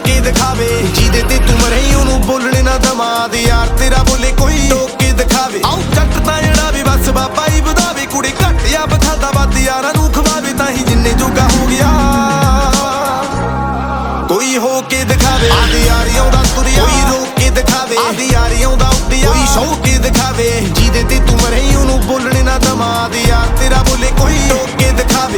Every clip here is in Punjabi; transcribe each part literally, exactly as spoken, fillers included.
ਕੇ ਦਿਖਾਵੇ ਜਿਹਦੇ ਤੇ ਤੂੰ ਮਰੇ ਉਹਨੂੰ ਬੋਲਣੇ ਨਾ ਦਮਾਦ ਯਾਰ ਤੇਰਾ ਬੋਲੇ ਕੋਈ ਟੋਕ ਕੇ ਦਿਖਾਵੇ ਆਉ ਜੱਟ ਤਾਂ ਜਿਹੜਾ ਵੀ ਬਸ ਬਾਬਾ ਹੀ ਵਧਾਵੇ ਕੁੜੇ ਘੱਟ ਆ ਬਖਾਦਾ ਵੱਧ ਯਾਰਾਂ ਨੂੰ ਖਵਾਵੇ ਤਾਂ ਹੀ ਜਿੰਨੇ ਜੋਗਾ ਹੋ ਗਿਆ ਕੋਈ ਹੋ ਕੇ ਦਿਖਾਵੇ ਆਦੀ ਯਾਰੀਆਂ ਦਾ ਤੁਰਿਆ ਕੋਈ ਰੋਕ ਕੇ ਦਿਖਾਵੇ ਆਦੀ ਯਾਰੀਆਂ ਦਾ ਉੱਡਿਆ ਕੋਈ ਸ਼ੌਕ ਕੇ ਦਿਖਾਵੇ ਜਿਹਦੇ ਤੇ ਤੂੰ ਮਰੇ ਉਹਨੂੰ ਬੋਲਣੇ ਨਾ ਦਮਾਦ ਯਾਰ ਤੇਰਾ ਬੋਲੇ ਕੋਈ ਟੋਕ ਕੇ ਦਿਖਾਵੇ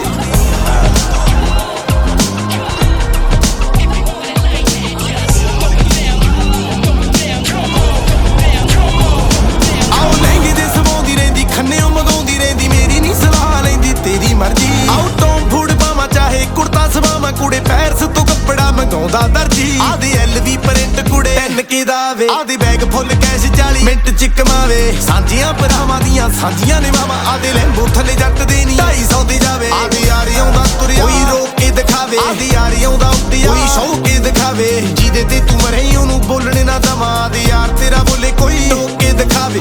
ਖੰਨਿਓ ਮਗਾਉਂਦੀ ਰਹਿੰਦੀ ਮੇਰੀ ਨੀ ਸਲਾਹ ਲੈਂਦੀ ਤੇਰੀ ਮਰਜ਼ੀ ਆਉ ਟੌਮ ਫੂਡ ਪਾਵਾਂ ਚਾਹੇ ਕੁੜਤਾ ਸਵਾਵਾਂ ਕੁੜੇ ਪੈਰਸ ਤੋਂ ਕੱਪੜਾ ਮੰਗਾਉਂਦਾ ਦਰਜੀ ਆਦੀ ਐਲ ਵੀ ਪ੍ਰਿੰਟ ਕੁੜੇ ਤਿੰਨ ਕੇ ਦਾਵੇ ਆਦੀ ਬੈਗ ਫੁੱਲ ਕੈਸ਼ ਚਾਲੀ ਮਿੰਟ ਚ ਕਮਾਵੇ ਸਾਂਝੀਆਂ ਭਰਾਵਾਂ ਦੀਆਂ ਸਾਂਝੀਆਂ ਨੇ ਮਾਵਾਂ ਆਦੇ ਲੈਂਬੋ ਥੱਲੇ ਜੱਟ ਦੇ ਨੀ ਢਾਈ ਸੌ ਤੇ ਜਾਵੇ ਆਦੀ ਯਾਰੀਆਂ ਦਾ ਤੁਰਿਆ ਕੋਈ ਰੋਕ ਕੇ ਦਿਖਾਵੇ ਆਦੀ ਯਾਰੀਆਂ ਦਾ ਉੱਡਿਆ ਕੋਈ ਸ਼ੌਕ ਕੇ ਦਿਖਾਵੇ ਜਿਹਦੇ ਤੇ ਤੂੰ ਮਰੇ ਉਹਨੂੰ ਬੋਲਣੇ ਨਾ ਦਮਾਦ ਯਾਰ ਤੇਰਾ ਬੋਲੇ ਕੋਈ ਟੋਕ ਕੇ ਦਿਖਾਵੇ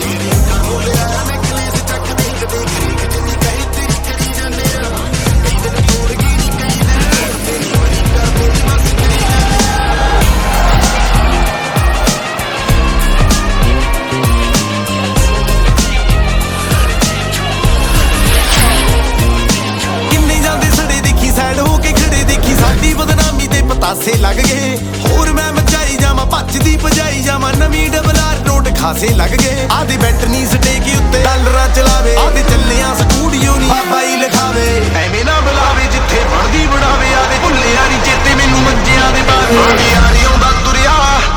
ਪਤਾਸੇ ਲੱਗ ਗਏ ਹੋਰ ਮੈਂ ਮਚਾਈ ਜਾਵਾਂ ਭੱਜਦੀ ਭਜਾਈ ਜਾਵਾਂ ਨਵੀਂ ਡਬਲਾਰ ਨੋਟ ਖਾਸੇ ਲੱਗ ਗਏ ਆਦੀ ਬੈਟਨੀ ਸਟੇਕ ਉੱਤੇ ਡਾਲਰਾਂ ਚਲਾਵੇ ਆਦੀ ਚੱਲਿਆ ਸਟੂਡੀਓ ਨੀ ਬਾਈ ਲਿਖਾਵੇ ਐਵੇਂ ਨਾ ਬੁਲਾਵੇ ਜਿੱਥੇ ਬਣਦੀ ਬਣਾਵੇ ਆਦੇ ਭੁੱਲਿਆ ਨੀ ਚੇਤੇ ਮੈਨੂੰ ਮੰਜਿਆਂ ਦੇ ਬਾਰੇ ਆਦੀ ਯਾਰੀ ਆਉਂਦਾ ਤੁਰਿਆ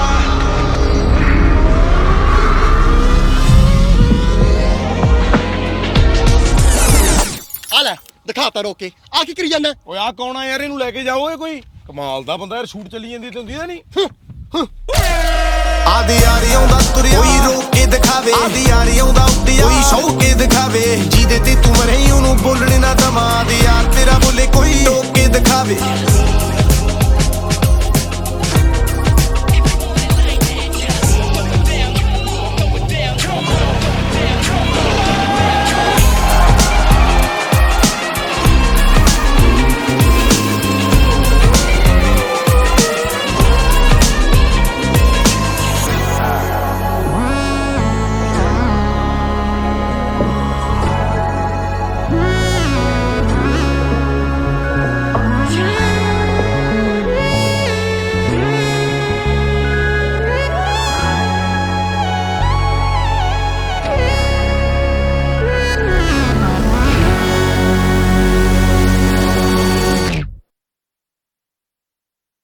ਆ ਲੈ ਦਿਖਾਤਾ ਰੋਕ ਕੇ ਆ ਕੀ ਕਰੀ ਜਾਂਦਾ ਓਏ ਆ ਕੌਣ ਆ ਯਾਰ ਇਹਨੂੰ ਲੈ ਕੇ ਜਾਓ ਏ ਕੋਈ ਕਮਾਲ ਦਾ ਬੰਦਾ ਯਾਰ ਸ਼ੂਟ ਚੱਲੀ ਜਾਂਦੀ ਤੇ ਹੁੰਦੀ ਤਾਂ ਨਹੀਂ ਆਦੀ ਯਾਰੀਆਂ ਦਾ ਤੁਰਿਆ ਕੋਈ ਰੋਕ ਕੇ ਦਿਖਾਵੇ ਆਦੀ ਯਾਰੀਆਂ ਦਾ ਉੱਡਿਆ ਕੋਈ ਸ਼ੌਕ ਕੇ ਦਿਖਾਵੇ ਜਿਹਦੇ ਤੇ ਤੂੰ ਮਰੇ ਉਹਨੂੰ ਬੋਲਣੇ ਨਾ ਦਮਾਦ ਯਾਰ ਤੇਰਾ ਬੋਲੇ ਕੋਈ ਟੋਕ ਕੇ ਦਿਖਾਵੇ